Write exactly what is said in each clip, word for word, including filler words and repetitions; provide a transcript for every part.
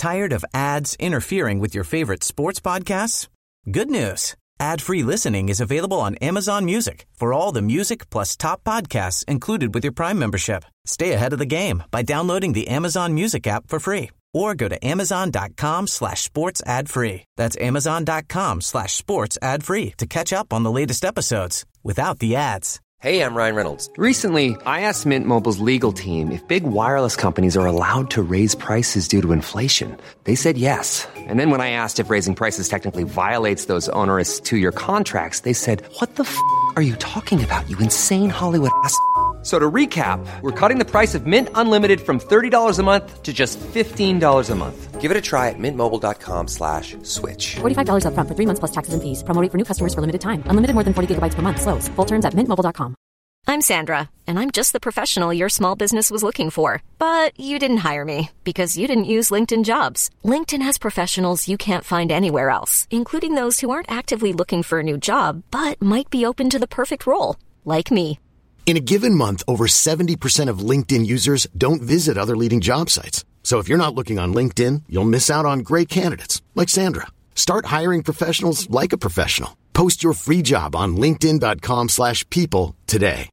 Tired of ads interfering with your favorite sports podcasts? Good news. Ad-free listening is available on Amazon Music for all the music plus top podcasts included with your Prime membership. Stay ahead of the game by downloading the Amazon Music app for free or go to amazon.com slash sports ad free. That's amazon.com slash sports ad free to catch up on the latest episodes without the ads. Hey, I'm Ryan Reynolds. Recently, I asked Mint Mobile's legal team if big wireless companies are allowed to raise prices due to inflation. They said yes. And then when I asked if raising prices technically violates those onerous two-year contracts, they said, what the f*** are you talking about, you insane Hollywood ass f- So to recap, we're cutting the price of Mint Unlimited from thirty dollars a month to just fifteen dollars a month. Give it a try at mintmobile.com slash switch. forty-five dollars up front for three months plus taxes and fees. Promo rate for new customers for limited time. Unlimited more than forty gigabytes per month. Slows full terms at mint mobile dot com. I'm Sandra, and I'm just the professional your small business was looking for. But you didn't hire me because you didn't use LinkedIn Jobs. LinkedIn has professionals you can't find anywhere else, including those who aren't actively looking for a new job, but might be open to the perfect role, like me. In a given month, over seventy percent of LinkedIn users don't visit other leading job sites. So if you're not looking on LinkedIn, you'll miss out on great candidates like Sandra. Start hiring professionals like a professional. Post your free job on linkedin.com slash people today.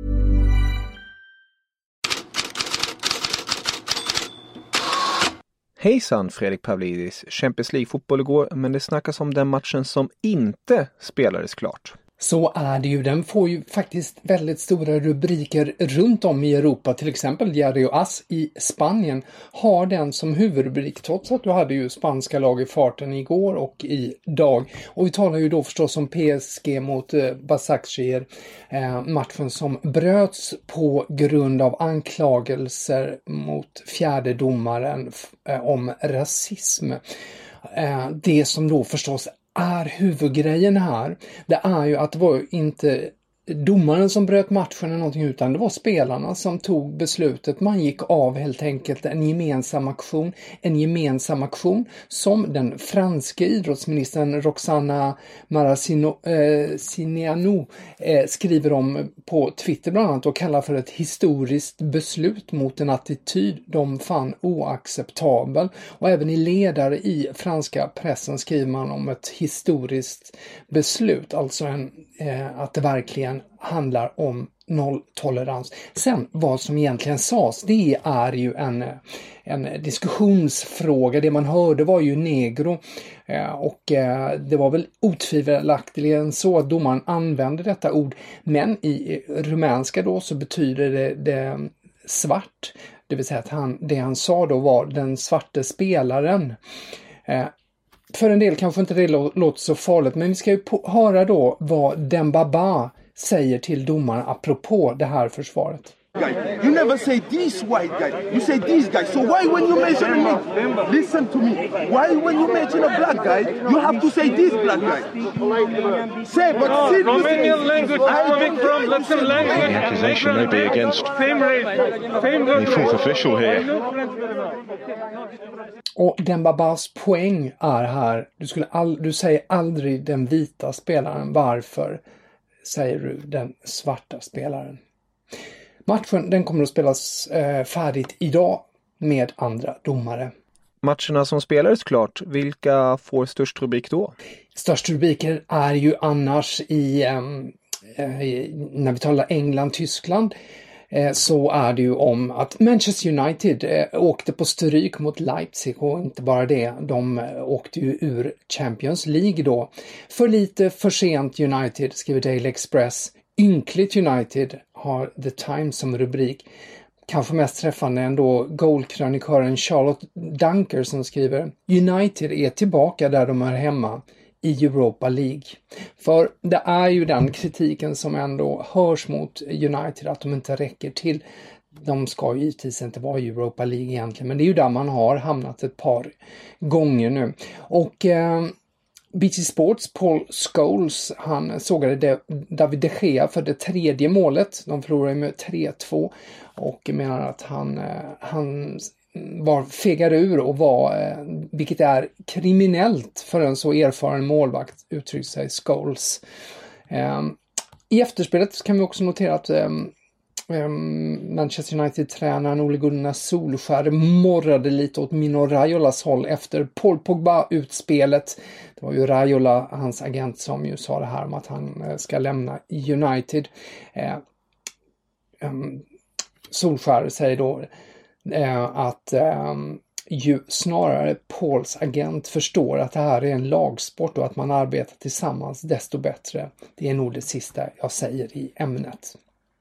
Hejsan, Fredrik Pavlidis. Champions League-fotboll igår, men det snackas om den matchen som inte spelades klart. Så är det ju. Den får ju faktiskt väldigt stora rubriker runt om i Europa. Till exempel Diario As i Spanien har den som huvudrubrik, trots att du hade ju spanska lag i farten igår och idag. Och vi talar ju då förstås om P S G mot eh, Başakşehir. Eh, matchen som bröts på grund av anklagelser mot fjärde domaren eh, om rasism. Eh, det som då förstås är huvudgrejen här, det är ju att det var inte domaren som bröt matchen eller någonting, utan det var spelarna som tog beslutet. Man gick av helt enkelt en gemensam aktion, en gemensam aktion som den franska idrottsministern Roxana Maracineanu eh, skriver om på Twitter bland annat och kallar för ett historiskt beslut mot en attityd de fann oacceptabel. Och även i ledare i franska pressen skriver man om ett historiskt beslut, alltså en, eh, att det verkligen handlar om nolltolerans. Sen vad som egentligen sades, det är ju en, en diskussionsfråga. Det man hörde var ju negro och det var väl otvivelaktigt så att domaren använde detta ord, men i rumänska då så betyder det, det svart. Det vill säga att han, det han sa då var den svarte spelaren. För en del kanske inte det låter så farligt, men vi ska ju på, höra då vad Dembaba säger till domaren apropå det här försvaret. You never say this white guy, you say this guy. So why when you mention me, listen to me, why when you mention a black guy, you have to say this black guy? Say, but no, Romanian language, I speak from Latin language. The accusation may be against the fourth official here. Och Dembabas poäng är här, du, skulle all, du säger aldrig den vita spelaren, varför säger du den svarta spelaren? Matchen den kommer att spelas eh, färdigt idag med andra domare. Matcherna som spelades klart, vilka får störst rubrik då? Störst rubriker är ju annars i, eh, i när vi talar England, Tyskland, eh, så är det ju om att Manchester United eh, åkte på stryk mot Leipzig, och inte bara det, de eh, åkte ju ur Champions League då. För lite för sent United, skriver Daily Express. Ynkligt United har The Times som rubrik. Kanske mest träffande ändå goalkrönikören Charlotte Dunker som skriver: United är tillbaka där de är hemma, i Europa League. För det är ju den kritiken som ändå hörs mot United, att de inte räcker till. De ska ju givetvis inte vara i Europa League egentligen, men det är ju där man har hamnat ett par gånger nu. Och eh, B T Sports Paul Scholes, han sågade David de Gea för det tredje målet. De förlorade med tre två och menar att han, han var fegar ur och var, vilket är kriminellt för en så erfaren målvakt, uttrycker sig Scholes. I efterspelet kan vi också notera att Manchester United-tränaren Ole Gunnar Solskjær morrade lite åt Mino Raiolas håll efter Paul Pogba-utspelet. Det var ju Raiola, hans agent, som ju sa det här om att han ska lämna United. Eh, um, Solskjær säger då eh, att eh, ju snarare Pauls agent förstår att det här är en lagsport och att man arbetar tillsammans desto bättre. Det är nog det sista jag säger i ämnet.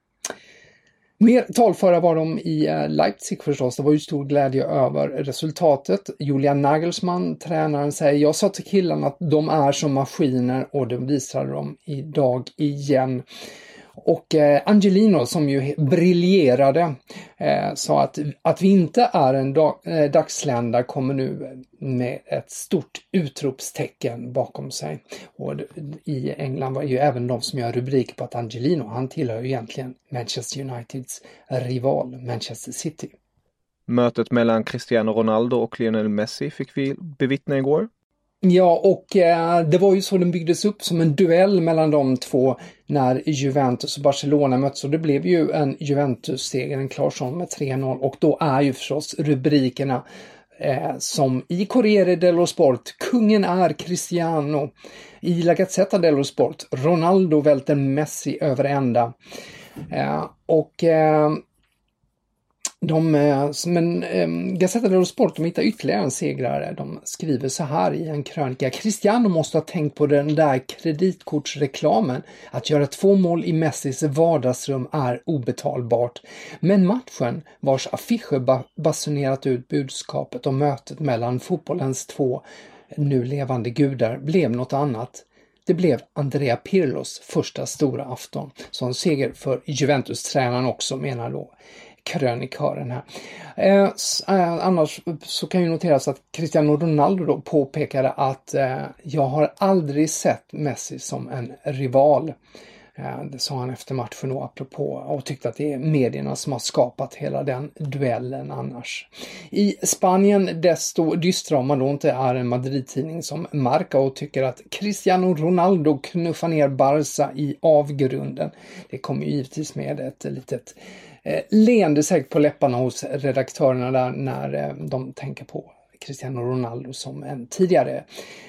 Mer talföra var de i Leipzig förstås. Det var ju stor glädje över resultatet. Julian Nagelsmann, tränaren, säger: jag sa till killarna att de är som maskiner, och det visade de idag igen. Och eh, Angelino, som ju briljerade, eh, sa att, att vi inte är en dag, eh, dagslända, kommer nu med ett stort utropstecken bakom sig. Och i England var ju även de som gör rubriker på att Angelino, han tillhör ju egentligen Manchester Uniteds rival Manchester City. Mötet mellan Cristiano Ronaldo och Lionel Messi fick vi bevittna igår. Ja, och eh, det var ju så den byggdes upp, som en duell mellan de två när Juventus och Barcelona möttes, och det blev ju en Juventus-seger, en klar sån med tre noll, och då är ju förstås rubrikerna eh, som i Corriere dello Sport: kungen är Cristiano. I La Gazzetta dello Sport: Ronaldo välter Messi över ända. Eh, och eh, De, men um, Gazzetta dello Sport, de hittar ytterligare en segrare. De skriver så här i en krönika: Cristiano måste ha tänkt på den där kreditkortsreklamen. Att göra två mål i Messis vardagsrum är obetalbart. Men matchen, vars affischer basunerat ut budskapet om mötet mellan fotbollens två nu levande gudar, blev något annat. Det blev Andrea Pirlos första stora afton. Så en seger för Juventus-tränaren också, menar då krönikören här. Eh, eh, annars så kan ju noteras att Cristiano Ronaldo då påpekade att eh, jag har aldrig sett Messi som en rival. Eh, det sa han efter matchen då, apropå, och tyckte att det är medierna som har skapat hela den duellen annars. I Spanien desto dystra om man då inte är en Madrid-tidning som Marca och tycker att Cristiano Ronaldo knuffar ner Barca i avgrunden. Det kommer ju givetvis med ett litet Eh, leende säkert på läpparna hos redaktörerna där när eh, de tänker på Cristiano Ronaldo som en tidigare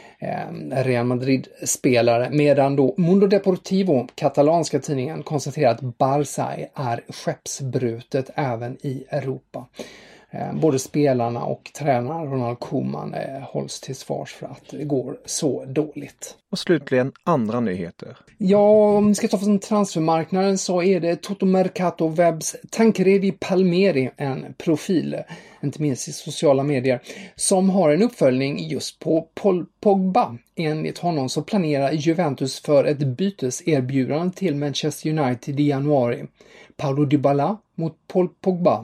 eh, Real Madrid-spelare, medan då Mundo Deportivo, katalanska tidningen, konstaterar att Barca är skeppsbrutet även i Europa. Eh, både spelarna och tränaren Ronald Koeman eh, hålls till svars för att det går så dåligt. Och slutligen andra nyheter. Ja, om vi ska ta för transfermarknaden så är det Toto Mercato Webs Tancredi Palmieri, en profil, inte minst i sociala medier, som har en uppföljning just på Paul Pogba. Enligt honom så planerar Juventus för ett byteserbjudande till Manchester United i januari. Paulo Dybala mot Paul Pogba.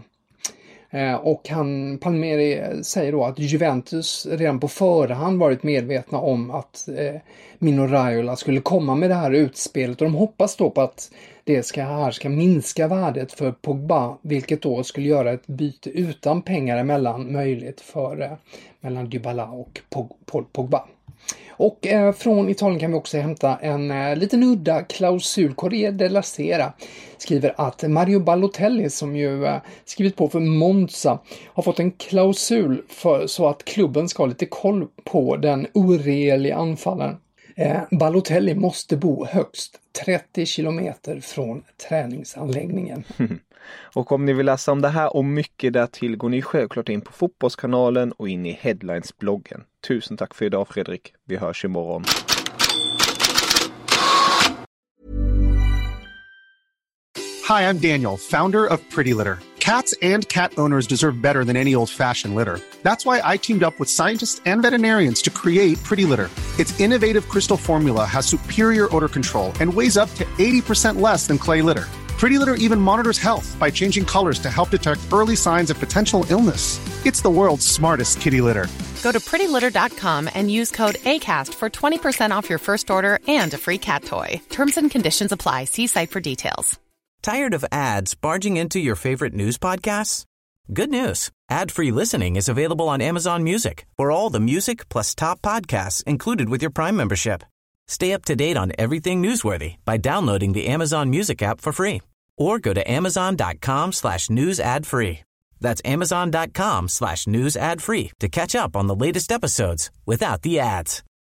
Och han, Palmieri säger då att Juventus redan på förhand varit medvetna om att eh, Mino Raiola skulle komma med det här utspelet, och de hoppas då på att det ska, här ska minska värdet för Pogba, vilket då skulle göra ett byte utan pengar emellan möjligt för eh, mellan Dybala och Paul Pogba. Och eh, från Italien kan vi också hämta en eh, liten udda klausul. Corriere della Sera skriver att Mario Balotelli, som ju eh, skrivit på för Monza, har fått en klausul för, så att klubben ska ha lite koll på den oregeliga anfallaren. Eh, Balotelli måste bo högst trettio kilometer från träningsanläggningen. Och om ni vill läsa om det här och mycket därtill går ni självklart in på Fotbollskanalen och in i Headlines-bloggen. Tusen tack för idag, Fredrik. Vi hörs imorgon. Hi, I'm Daniel, founder of Pretty Litter. Cats and cat owners deserve better than any old-fashioned litter. That's why I teamed up with scientists and veterinarians to create Pretty Litter. Its innovative crystal formula has superior odor control and weighs up to eighty percent less than clay litter. Pretty Litter even monitors health by changing colors to help detect early signs of potential illness. It's the world's smartest kitty litter. Go to pretty litter dot com and use code ACAST for twenty percent off your first order and a free cat toy. Terms and conditions apply. See site for details. Tired of ads barging into your favorite news podcasts? Good news. Ad-free listening is available on Amazon Music for all the music plus top podcasts included with your Prime membership. Stay up to date on everything newsworthy by downloading the Amazon Music app for free or go to amazon.com slash news ad free. That's amazon.com slash news ad free to catch up on the latest episodes without the ads.